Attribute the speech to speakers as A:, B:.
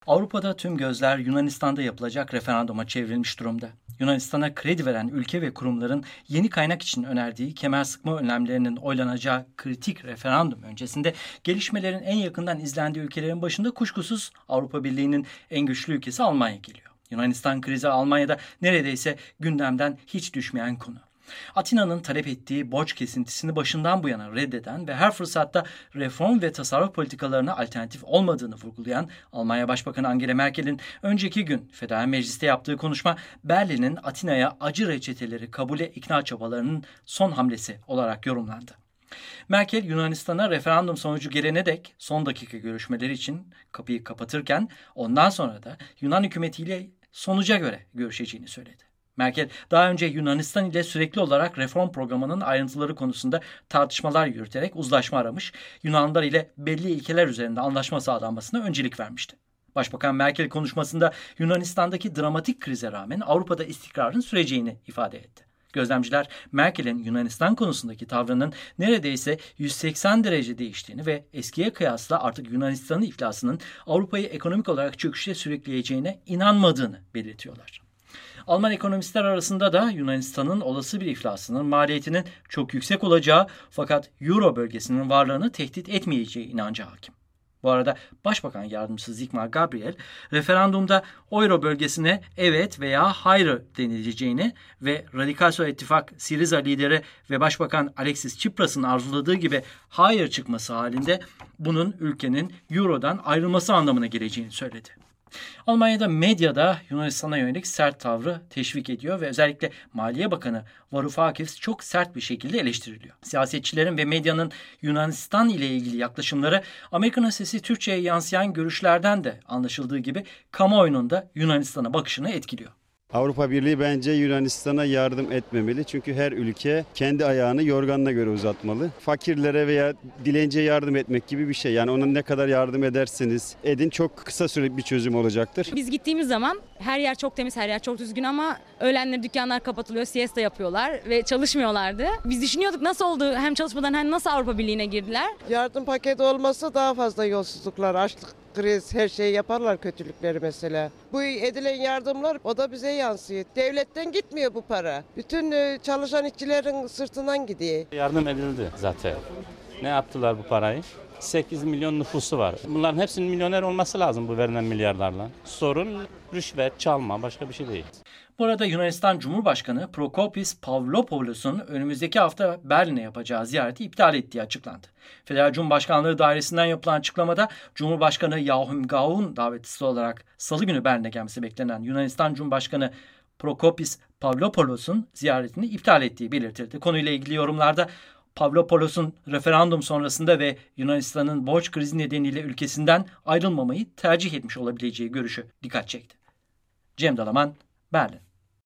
A: Avrupa'da tüm gözler Yunanistan'da yapılacak referanduma çevrilmiş durumda. Yunanistan'a kredi veren ülke ve kurumların yeni kaynak için önerdiği kemer sıkma önlemlerinin oylanacağı kritik referandum öncesinde gelişmelerin en yakından izlendiği ülkelerin başında kuşkusuz Avrupa Birliği'nin en güçlü ülkesi Almanya geliyor. Yunanistan krizi Almanya'da neredeyse gündemden hiç düşmeyen konu. Atina'nın talep ettiği borç kesintisini başından bu yana reddeden ve her fırsatta reform ve tasarruf politikalarına alternatif olmadığını vurgulayan Almanya Başbakanı Angela Merkel'in önceki gün Federal Meclis'te yaptığı konuşma Berlin'in Atina'ya acı reçeteleri kabule ikna çabalarının son hamlesi olarak yorumlandı. Merkel Yunanistan'a referandum sonucu gelene dek son dakika görüşmeleri için kapıyı kapatırken ondan sonra da Yunan hükümetiyle sonuca göre görüşeceğini söyledi. Merkel daha önce Yunanistan ile sürekli olarak reform programının ayrıntıları konusunda tartışmalar yürüterek uzlaşma aramış, Yunanlılar ile belli ilkeler üzerinde anlaşma sağlanmasına öncelik vermişti. Başbakan Merkel konuşmasında Yunanistan'daki dramatik krize rağmen Avrupa'da istikrarın süreceğini ifade etti. Gözlemciler Merkel'in Yunanistan konusundaki tavrının neredeyse 180 derece değiştiğini ve eskiye kıyasla artık Yunanistan'ın iflasının Avrupa'yı ekonomik olarak çöküşe sürükleyeceğine inanmadığını belirtiyorlar. Alman ekonomistler arasında da Yunanistan'ın olası bir iflasının maliyetinin çok yüksek olacağı fakat Euro bölgesinin varlığını tehdit etmeyeceği inancı hakim. Bu arada Başbakan Yardımcısı Sigmar Gabriel, referandumda Euro bölgesine evet veya hayır denileceğini ve Radikal Sol İttifak Syriza lideri ve Başbakan Alexis Tsipras'ın arzuladığı gibi hayır çıkması halinde bunun ülkenin Euro'dan ayrılması anlamına geleceğini söyledi. Almanya'da medyada Yunanistan'a yönelik sert tavrı teşvik ediyor ve özellikle Maliye Bakanı Varoufakis çok sert bir şekilde eleştiriliyor. Siyasetçilerin ve medyanın Yunanistan ile ilgili yaklaşımları Amerikan Sesi Türkçe'ye yansıyan görüşlerden de anlaşıldığı gibi kamuoyunun da Yunanistan'a bakışını etkiliyor.
B: Avrupa Birliği bence Yunanistan'a yardım etmemeli. Çünkü her ülke kendi ayağını yorganına göre uzatmalı. Fakirlere veya dilenciye yardım etmek gibi bir şey. Yani ona ne kadar yardım ederseniz edin çok kısa süreli bir çözüm olacaktır.
C: Biz gittiğimiz zaman her yer çok temiz, her yer çok düzgün ama öğlenleri dükkanlar kapatılıyor, siesta yapıyorlar ve çalışmıyorlardı. Biz düşünüyorduk nasıl oldu hem çalışmadan hem nasıl Avrupa Birliği'ne girdiler.
D: Yardım paketi olmasa daha fazla yolsuzluklar, açlık, kriz, her şeyi yaparlar, kötülükleri mesela. Bu edilen yardımlar o da bize yansıyor. Devletten gitmiyor bu para. Bütün çalışan işçilerin sırtından gidiyor.
E: Yardım edildi zaten. Ne yaptılar bu parayı? 8 milyon nüfusu var. Bunların hepsinin milyoner olması lazım bu verilen milyarlarla. Sorun rüşvet, çalma, başka bir şey değil.
A: Bu arada Yunanistan Cumhurbaşkanı Prokopis Pavlopoulos'un önümüzdeki hafta Berlin'e yapacağı ziyareti iptal ettiği açıklandı. Federal Cumhurbaşkanlığı dairesinden yapılan açıklamada Cumhurbaşkanı Joachim Gauck'un davetlisi olarak Salı günü Berlin'e gelmesi beklenen Yunanistan Cumhurbaşkanı Prokopis Pavlopoulos'un ziyaretini iptal ettiği belirtildi. Konuyla ilgili yorumlarda Pavlopoulos'un referandum sonrasında ve Yunanistan'ın borç krizi nedeniyle ülkesinden ayrılmamayı tercih etmiş olabileceği görüşü dikkat çekti. Cem Dalaman, Berlin.